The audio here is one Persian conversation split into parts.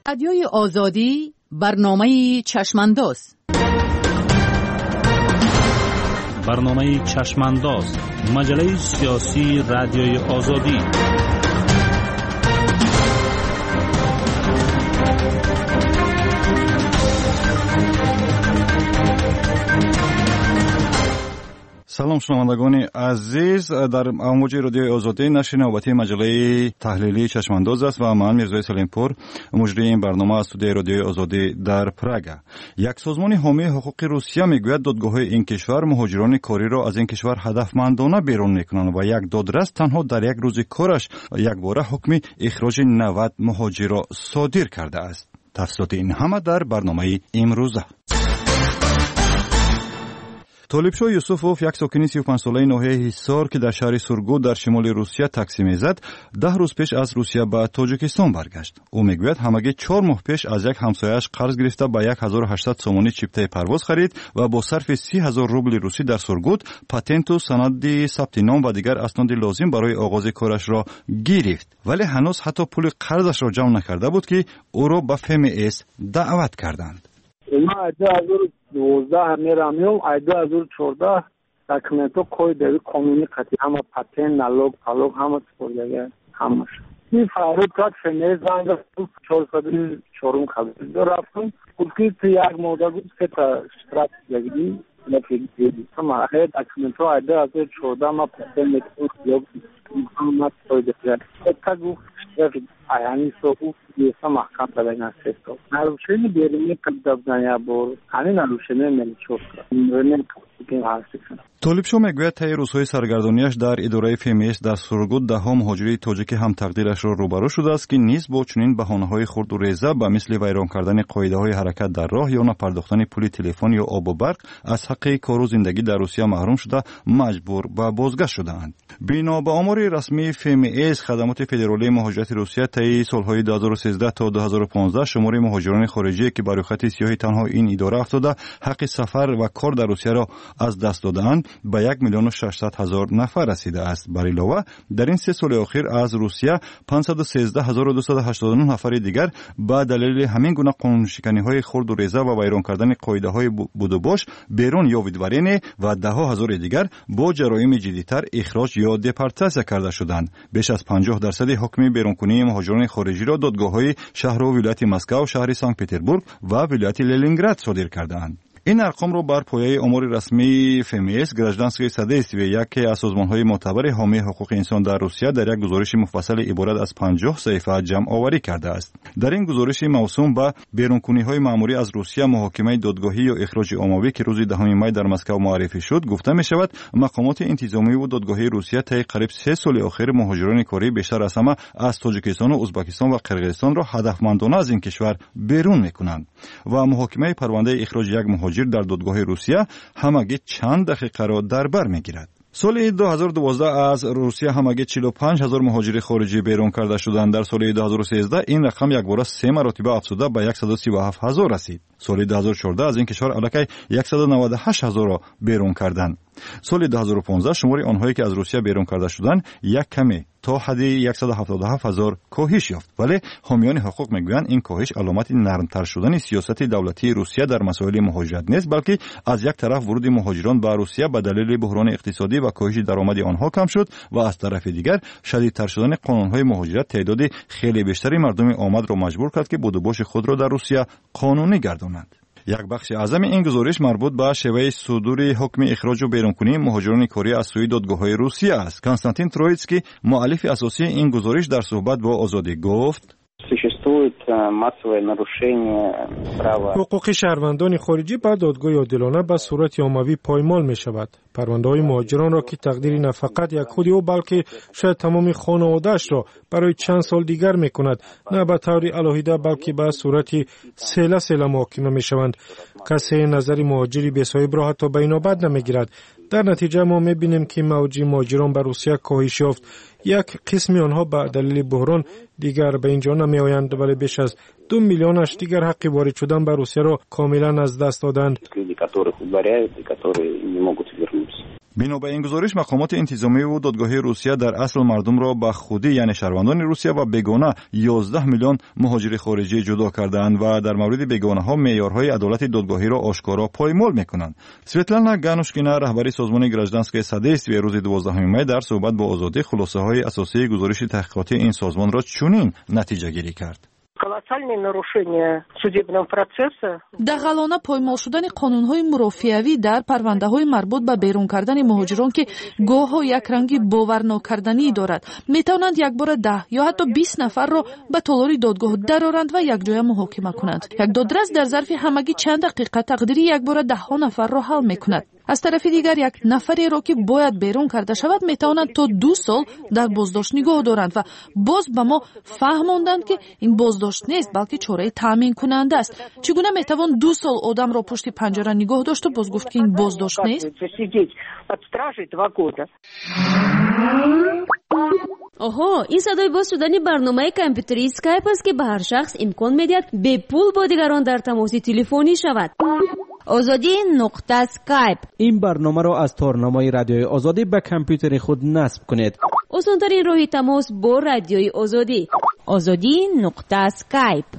رادیوی آزادی برنامه چشمانداز. برنامه چشمانداز، مجله سیاسی رادیوی آزادی. سلام شنوندگان عزیز، در امواج رادیوی آزادی نشر نوبتی مجله تحلیلی چشمانداز است و من میرزای سلیمپور مجری این برنامه از استودیوی رادیوی آزادی در پراگ. یک سازمان حامی حقوق روسیه میگوید دادگاه‌های این کشور مهاجران کاری را از این کشور هدفمندانه بیرون میکنند و یک دادرس تنها در یک روز کارش یک باره حکم اخراج 90 مهاجر را صادر کرده است. تفصیلات این همه در برنامه امروزه. طالبشاه یوسفوف، یک ساکن 35 ساله ناحیه حصار که در شهر سورگوت در شمال روسیه تاکسی میزد، 10 روز پیش از روسیه به تاجیکستان برگشت. او میگوید همگی 4 ماه پیش از یک همسایه‌اش قرض گرفته به 1800 سومانی چیپته پرواز خرید و با صرف 30000 روبل روسی در سورگوت پاتنت و سند ثبت نام و دیگر اسناد لازم برای آغاز کارش را گرفت، ولی هنوز حتی پول قرضش را جمع نکرده بود که او را به FMS دعوت کردند. ما 2012 میرامیم، 2014 داکومنتو کوی قانونی قطعی همه پاتن نالوگ پالوگ همه سپردگی همش این فعالیت کرد. فنیز زنگ 404 خبر رفتم کلی تو یک مدت بود که تا اشتراک دیگری نفیدی ما هر داکومنتو 2014 ما پاتن میتونم یا ما سپرده تا گفت یعنی سوء یه محکم بدن است. نروشنی بیرونی کدام دنیا بر همین نروشنی نمی‌شود. نمی‌کنیم هستی. طالبشاه میگوید طی روزهای سرگردانیش در اداره FMS در سورگوت ده مهاجری تاجیک هم تقدیرش را روبرو شده است که نیز با چنین بهانه‌های خرد و ریزه به مثل ویران کردن قاعده‌های حرکت در راه یا نپرداختن پول تلفن یا آب و برق از حق کار و زندگی در روسیه محروم شده مجبور به بازگشت شده‌اند. بنا به آمار رسمی FMS خدمات فدرالی مهاجرت روسیه طی سال‌های 2013 تا 2015 شمار مهاجران خارجی که بر خط سیاه تنها این اداره افتاده حق سفر و کار در روسیه را از دست داده‌اند به 1,600,000 نفر رسیده است. بر علاوه در این 3 سال اخیر از روسیه 513,289 نفر دیگر به دلیل همین گونه قانون‌شکنی‌های خرد و ریزه و ویران کردن قاعده‌های بود و باش بیرون یا ودورینه و ده‌ها هزار دیگر با جرایم جدی‌تر اخراج یا دپورتاسیون کرده شدند. بیش از 50% حکم بیرونکنی مهاجران خارجی را دادگاه‌های شهر و ولایت مسکو، شهر سانت پتربورگ و ولایت لنینگراد صادر کردند. این ارقام را بر پایه آمار رسمی FMS گراجدانسکی سدیستی یکی از سازمان‌های معتبر حامی حقوق انسان در روسیه در یک گزارش مفصل عبارت از 50 صفحه جمع آوری کرده است. در این گزارش موسوم به بیرونکنی‌های مأموری از روسیه، محاکمه دادگاهی یا اخراج عمومی که روز 10 می در مسکو معرفی شد، گفته می‌شود مقامات انتظامی و دادگاهی روسیه طی قریب 3 سال اخیر مهاجران کاری بیشتر از همه از تاجیکستان و ازبکستان و قرقیزستان را هدفمندانه از این کشور بیرون می‌کنند و محاکمه پرونده اخراج یک مهاجر در دادگاه روسیه همگی چند دقیقه را در بر میگیرد. سال 2012 از روسیه همگی 45,000 مهاجر خارجی بیرون کرده شدند. در سال 2013 این رقم یک بار 3 مرتبه افزوده به 137,000 رسید. سال 2014 از این کشور الکی 198,000 را بیرون کردند. سال 2015 شمار آنهایی که از روسیه بیرون کرده شدند یک کمی تا حد 177,000 کاهش یافت، ولی حامیان حقوق میگویند این کاهش علامت نرمتر شدن سیاست دولتی روسیه در مسائل مهاجرت نیست، بلکه از یک طرف ورود مهاجران به روسیه به دلیل بحران اقتصادی و کاهش درآمد آنها کم شد و از طرف دیگر شدیدتر شدن قانون‌های مهاجرت تعداد خیلی بیشتری مردم آمد را مجبور کرد که بودوباش خود را در روسیه قانونی گردانند. یک بخش اعظم این گزارش مربوط به شیوه صدور حکم اخراج و بیرونکنی مهاجران کاری از سوی دادگاه‌های روسیه است. کنستانتین ترویتسکی، مؤلف اساسی این گزارش، در صحبت با آزادی گفت: حقوق شهروندان خارجی به دادگاه عادلانه به صورت عمومی پایمال می شود. پرونده های مهاجران را که تقدیری نه فقط یک خود او بلکه شاید تمام خانواده‌اش را برای چند سال دیگر می کند، نه به طور علاهیده بلکه به صورت سله محاکمه می شوند. کسی نظر مهاجری به صاحب را حتی به اینابت نمی گیرد. در نتیجه ما می بینیم که موج مهاجران به روسیه کاهش یافت. یک قسمی آنها به دلیل بحران دیگر به اینجا نمی آیند، ولی بیش از 2 میلیونش دیگر حق وارد شدن به روسیه را کاملا از دست دادند. бино ба ин гузориш мақомоти интизомиву додгоҳии русия дар асл мардумро ба худӣ яъне шаҳрвандони русия ва бегона 11 миллион муҳоҷири хориҷӣ ҷудо кардаанд ва дар мавриди бегонаҳо меъёрҳои адолати додгоҳиро ошкоро поймол мекунанд. Светлана Ганушкина, раҳбари созмони гражданское содействие рӯзи 12 май дар суҳбат бо Озодӣ хулосаҳои асосии гузориши таҳқиқотии ин созмонро чунин натиҷагирӣ кард. Колоссальные нарушения судебного процесса. дағалона поймол шудани қонунҳои мурофиавӣ дар парвандаҳои марбут ба берун кардани муҳоҷирон ки гоҳҳо як ранги боварнокарданӣ дорад, метавонанд якбора 10 ё ҳатто 20 нафарро ба толори додгоҳ дароранд ва якҷоя муҳокима кунанд. Як додрас дар зарфи ҳамагӣ чанд дақиқа тақдири якбора 10 нафарро ҳал мекунад. аз тарафи дигар як нафареро ки бояд берун карда шавад метавонанд то 2 сол дар боздошт нигоҳ доранд ва боз ба мо фаҳмонданд ки ин боздошт нест, балки чораи таъмин кунанда аст. Чӣ гуна метавон 2 сол одамро пушти панҷара нигоҳ дошту боз гуфт ки ин боздошт нест? оҳо, ин садои боз шудани барномаи компютери скайп аст ки ба ҳар шахс имкон медиҳад бепул бо дигарон дар тамоси телефонӣ шавад. озодӣ.скайп. ин барномаро аз торнамои радиои озодӣ ба компютери худ насб кунед. осонтарин роҳи тамос бо радиои озодӣ. озодӣ.скайп.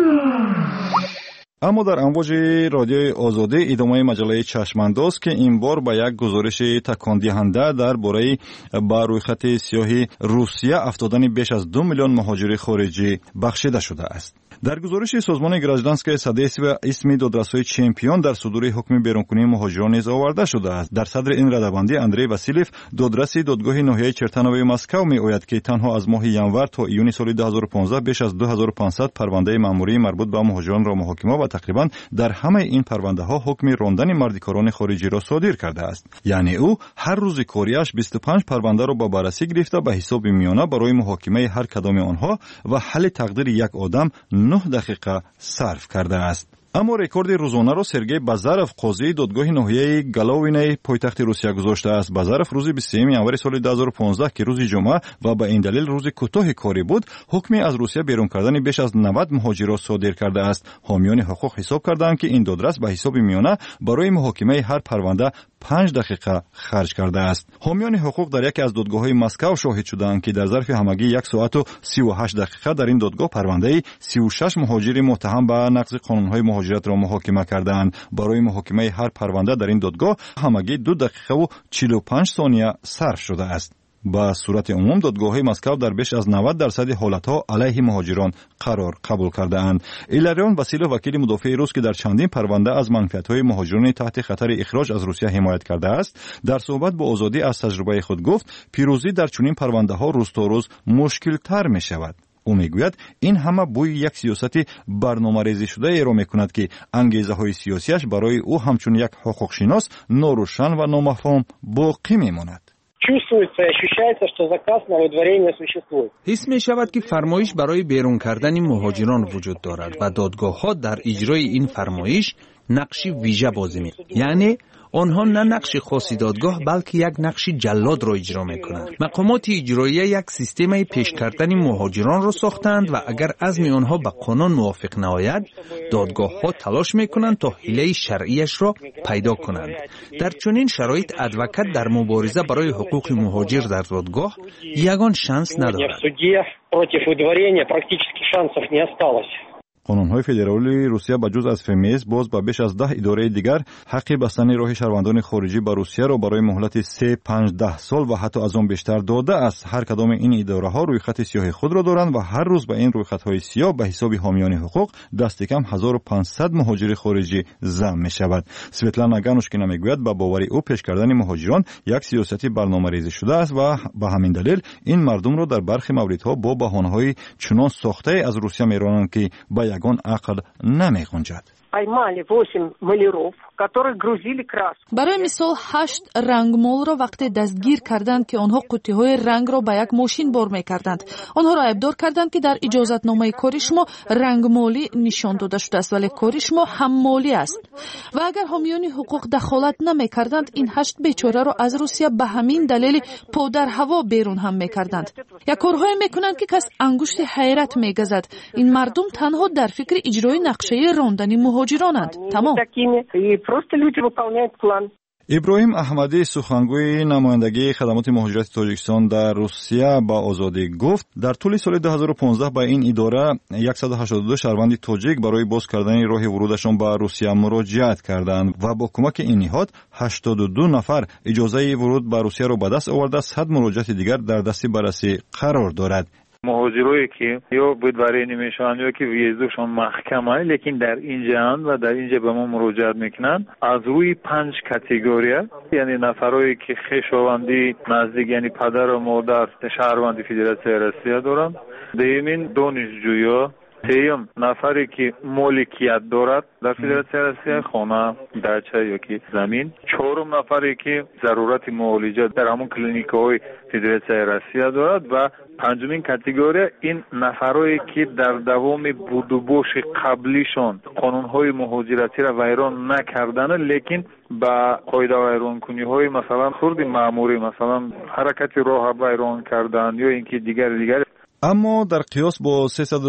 аммо дар амвоҷи радиои озодӣ идомаи маҷалаи чашмандоз ки ин бор ба як гузориши такондиҳанда дар бораи ба рӯйхати сиёҳи русия афтодани беш аз 2 миллион муҳоҷири хориҷӣ бахшида шудааст. дар гузориши созмони гражданское содействие исми додрасои чемпион дар судури ҳукми берункунии муҳоҷирон низ оварда шудааст. дар садри ин радабандӣ Андрей Васильев, додраси додгоҳи ноҳияи Чертанови Москав, меояд ки танҳо аз моҳи январ то июни соли 2015 беш аз 2500 парвандаи маъмурии марбут ба муҳоҷиронро муҳокима ва тақрибан дар ҳамаи ин парвандаҳо ҳукми рондани мардикорони хориҷиро содир кардааст. яъне ӯ ҳар рӯзи кориаш 25 парвандаро ба баррасӣ гирифта ба ҳисоби миёна барои муҳокимаи ҳар кадоми онҳо ва ҳалли тақдири як одам 9 дақиқа сарф кардааст. аммо рекорди рӯзонаро Сергей Базаров, қозии додгоҳи ноҳияи Головинаи пойтахти Русия гузоштааст. Базаров рӯзи 23 январи соли 2015 ки рӯзи ҷумъа ва ба ин далел рӯзи кӯтоҳи корӣ буд, ҳукми аз Русия берун кардани беш аз 90 муҳоҷирро содир кардааст. ҳомиёни ҳуқуқ ҳисоб карданд ки ин додрас ба ҳисоби миёна барои муҳокимаи ҳар парванда 5 дақиқа харҷ кардааст. ҳомиёни ҳуқуқ дар яке аз додгоҳҳои Москав шоҳид шуданд ки дар зарфи ҳамагӣ 1 соату 38 дақиқа дар ин додгоҳ парвандаи 36 муҳоҷири муттаҳам ба нақзи қонунҳои муҳоҷиратро муҳокима карданд. барои муҳокимаи ҳар парванда дар ин додгоҳ ҳамагӣ 2 дақиқаву 45 сония сарф шудааст. ба сурати умум додгоҳҳои Москав дар беш аз 90% ҳолатҳо алайҳи муҳоҷирон қарор қабул кардаанд. Иларион Василов, вакили мудофии рус ки дар чандин парванда аз манфиатҳои муҳоҷирони таҳти хатари ихроҷ аз Русия ҳимоят кардааст, дар суҳбат бо Озодӣ аз таҷрибаи худ гуфт, пирӯзӣ дар чунин парвандаҳо рӯз то рӯз мушкилтар мешавад. ӯ мегӯяд, ин ҳама бӯи як сиёсати барномарезишудаеро мекунад ки ангезаҳои сиёсиаш барои ӯ ҳамчун як ҳуқуқшинос норӯшан ва номафҳум боқӣ мемонад. Чувствуется и ощущается, что заказ на выдворение существует. ҳис мешавад ки фармоиш барои берун кардани муҳоҷирон вуҷуд дорад ва додгоҳҳо дар иҷрои ин фармоиш нақши вижа бозӣ мекунанд. яъне онҳо на нақши хоси додгоҳ балки як нақши ҷаллодро иҷро мекунанд. мақомоти иҷроия як системаи пеш кардани муҳоҷиронро сохтанд ва агар азми онҳо ба қонун мувофиқ наояд, додгоҳҳо талош мекунанд то ҳилаи шаръияшро пайдо кунанд. дар чунин шароит адвокат дар мубориза барои ҳуқуқи муҳоҷир дар додгоҳ ягон шанс надорад. Против выдворения практически шансов не осталось. қонунҳои федералии Русия ба ҷуз аз ФМС боз ба беш аз 10 идораи дигар ҳаққи бастани роҳи шаҳрвандони хориҷӣ ба Русияро барои муҳлати 3-5-10 сол ва ҳатто аз он бештар додааст. ҳар кадоми ин идораҳо рӯйхати сиёҳи худро доранд ва ҳар рӯз ба ин рӯйхатҳои сиёҳ ба ҳисоби ҳомиёни ҳуқуқ дасти кам 1500 муҳоҷири хориҷӣ зам мешавад. Светлана Ганушкина мегӯяд, ба бовари ӯ пеш кардани муҳоҷирон як сиёсати барномарезӣ шудааст ва ба ҳамин далел ин мардумро дар бархи мавридҳо бо баҳонаҳои чунон сохтае аз Русия меронанд ки ба ягон ақл намегунҷад. Поймали 8 маляров, которые грузили краску. барои мисол 8 рангмолро вақте дастгир карданд ки онҳо қуттиҳои рангро ба як мошин бор мекарданд. онҳоро айбдор карданд ки дар иҷозатномаи кори шумо рангмолӣ нишон дода шудааст, вале кори шумо ҳаммолӣ аст. ва агар ҳомиёни ҳуқуқ дахолат намекарданд, ин 8 бечораро аз Русия ба ҳамин далели подар ҳаво берун ҳам мекарданд. як корҳое мекунанд ки кас ангушти ҳайрат мегазад. ин мардум танҳо дар фикри иҷрои нақшаи рондани муҳоҷиронанд. тамом. Просто люди выполняют план. ابراهیم احمدی سخنگوی نمایندگی خدمات مهاجرت تاجیکستان در روسیه با آزادی گفت در طول سال 2015 به این اداره 182 شهروند تاجیک برای باز کردن راه ورودشان به روسیه مراجعت کردند و با کمک این نهاد 82 نفر اجازه ورود به روسیه را به دست آورده. 100 مراجعت دیگر در دست بررسی قرار دارد. مهاجرایی که یا بدبری نمیشن یا که ویزاشون محکمه لیکن در اینجا و در اینجا به ما مراجعت میکنن از روی 5 کاتگوری، یعنی نفرایی که خویشاوندی نزدیک یعنی پدر و مادر شهروند فدراسیون روسیه دارن، دومین دانشجویا، سوم نفری که مالکیت دارد در فدراسیون روسیه، خانه، دچه یا که زمین، چهارم نفری که ضرورت معالجه در همون کلینیک‌های فدراسیون روسیه دارد و پنجمین کاتگوری این نفرایی که در دوام بود و باش قبلیشان قانون‌های مهاجرتی را ویران نکردن لیکن با قاعده ویران‌کنی‌های مثلا خرد معمولی، مثلا حرکت راه ویران کردن یا اینکه دیگر. اما در قیاس با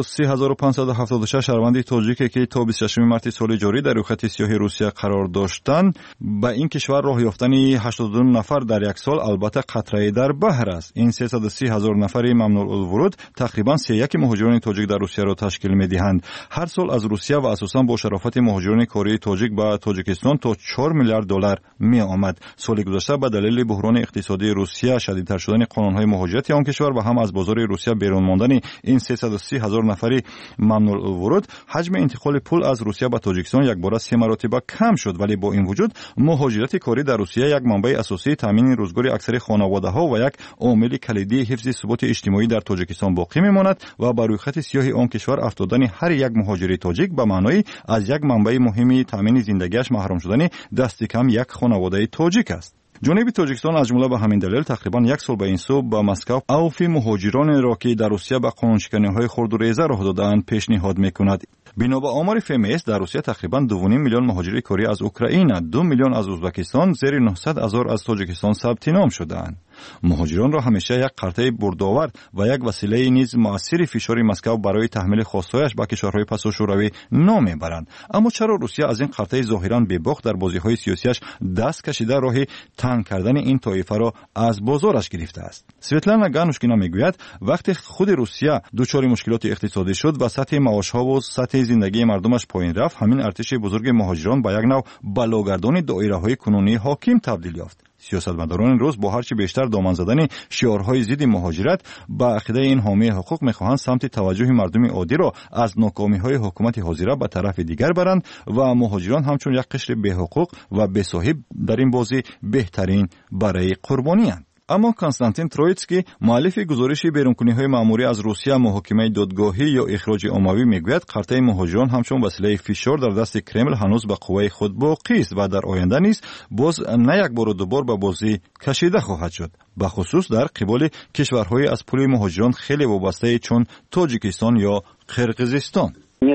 33576 شهروند تاجیکی که تا 26 مارس سال جاری در خط سیاه روسیه قرار داشتند، به این کشور راه یافتن 82 نفر در یک سال البته قطره در بحر است. این 330,000 نفر ممنوع الورود تقریبا 31 مهاجران تاجیک در روسیه را تشکیل می‌دهند. هر سال از روسیه و اساساً با شرافت مهاجران کره تاجیک به تاجیکستان تا 4 میلیارد دلار می‌آمد. سال گذشته به دلیل بحران اقتصادی روسیه، شدیدتر شدن قانون‌های مهاجرتی آن کشور و هم از بازار روسیه بیرون ماندن این 330,000 نفری ممنوع الورود، حجم انتقال پول از روسیه به تاجیکستان یک بار 3 مرتبه کم شد. ولی با این وجود مهاجرت کاری در روسیه یک منبع اساسی تامین روزگار اکثر خانواده‌ها و یک عامل کلیدی حفظ ثبات اجتماعی در تاجیکستان باقی می‌ماند و بر روی خط سیاه آن کشور افتادن هر یک مهاجر تاجیک به معنای از یک منبع مهمی تامین زندگیش محروم شدن دست کم یک خانواده تاجیک است. جنوب تاجیکستان از جمله به همین دلیل تقریبا یک سال به این سو به مسکو اوفی مهاجران را که در روسیه به قانونشکنی‌های خرد و ریزه راه داده‌اند پیشنهاد می‌کند. بنا به آمار فیمیس در روسیه تقریبا 2.5 میلیون مهاجر کاری از اوکراین، 2 میلیون از ازبکستان، زیر 900,000 از تاجیکستان ثبت نام شده‌اند. مهاجران را همیشه یک قرطه بردآور و یک وسیله نیز مؤثر فشار مسکو برای تحمیل خواستهایش به کشورهای پسا شوروی نام میبرند. اما چرا روسیه از این قرطه ظاهرا بی‌باک در بازی‌های سیاسیش دست کشیده راه تنگ کردن این طایفه را از بازارش گرفته است؟ سویتلانا گانوشکینا میگوید وقتی خود روسیه دچار مشکلات اقتصادی شد و سطح معاش‌ها و سطح زندگی مردمش پایین رفت، همین ارتش بزرگ مهاجران به یک نوع بلاگردان دایره‌های کنونی حاکم تبدیل یافت. سیاستمداران روز با هرچی بیشتر دامن زدن شعارهای ضد مهاجرت به عقیده این حامی حقوق میخواهند سمت توجه مردم عادی را از ناکامی‌های حکومت حاضره به طرف دیگر برند و مهاجران همچون یک قشر بی حقوق و بی صاحب در این بازی بهترین برای قربانی اند. اما کنستانتین ترویتسکی مؤلف گزارش بیرونکنی‌های مأموری از روسیه محاکمه دادگاهی یا اخراج عمومی میگوید قرطه مهاجران همچون وسیله فشار در دست کرمل هنوز به قوه خود باقی است و در آینده نیز باز نه یک بار و دو بار به بازی کشیده خواهد شد، به خصوص در قبال کشورهای از پول مهاجران خیلی وابسته چون تاجیکستان یا قرقیزستان.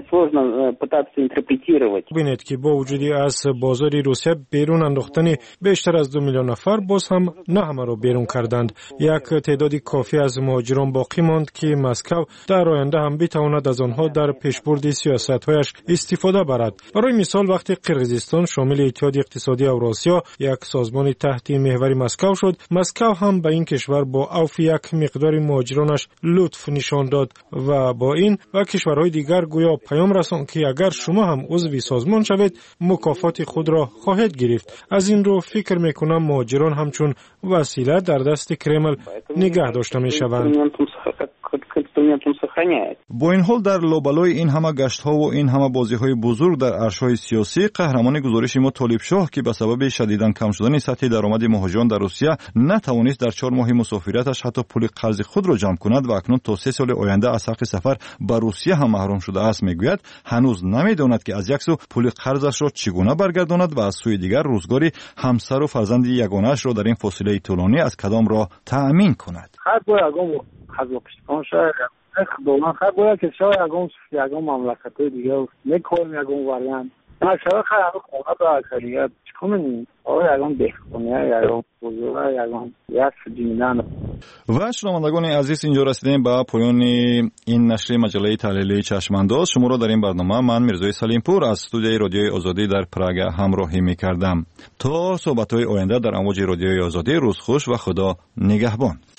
ببینید که با وجودی از بازار روسیه بیرون انداختن بیشتر از 2 میلیون نفر باز هم نه همه را بیرون کردند. یک تعدادی کافی از مهاجران باقی ماند که مسکو در آینده هم بتواند از آنها در پیشبرد سیاست‌هایش استفاده برد. برای مثال وقتی قرقیزستان شامل اتحاد اقتصادی اوراسیا یک سازمان تحت محور مسکو شد، مسکو هم به این کشور با اوف یک مقدار مهاجرانش لطف نشان داد و با این و کشورهای دیگر گویا پیام رساند که اگر شما هم عضو سازمان شوید مکافات خود را خواهید گرفت. از این رو فکر میکنم مهاجران همچون وسیله در دست کرمل نگه داشته میشوند. با این حال در لابلای این همه گشت‌ها و این همه بازی‌های بزرگ در عرصه‌های سیاسی، قهرمان گزارش ما طالب شاه که به سبب شدیداً کم شدن سطح درآمد مهاجران در روسیه نتوانست در 4 ماه مسافرتش حتی پول قرض خود را جمع کند و اکنون تا 3 سال آینده از حق سفر به روسیه هم محروم شده است، میگوید هنوز نمیداند که از یک سو پول قرضش را چگونه برگرداند و از سوی دیگر روزگار همسر و فرزند یگانه‌اش را در این فاصله طولانی از کدام راه تأمین کند. خدمت خیلی باید که شاید یکم مملکت‌های دیگه میکنیم یکم وریان شاید خیلی خونه به اکثریت چکو منیم یکم بخونه یکم بزرگه یکم یک جیندن و شنوندگان عزیز، اینجا رسیدیم به پایان این نشر مجله تحلیلی چشمانداز. شما را در این برنامه من میرزای سلیمپور از استودیوی رادیوی آزادی در پراگ همراهی میکردم. تا صحبت‌های آینده در امواج رادیوی آزادی، روز خوش و خدا نگهبان.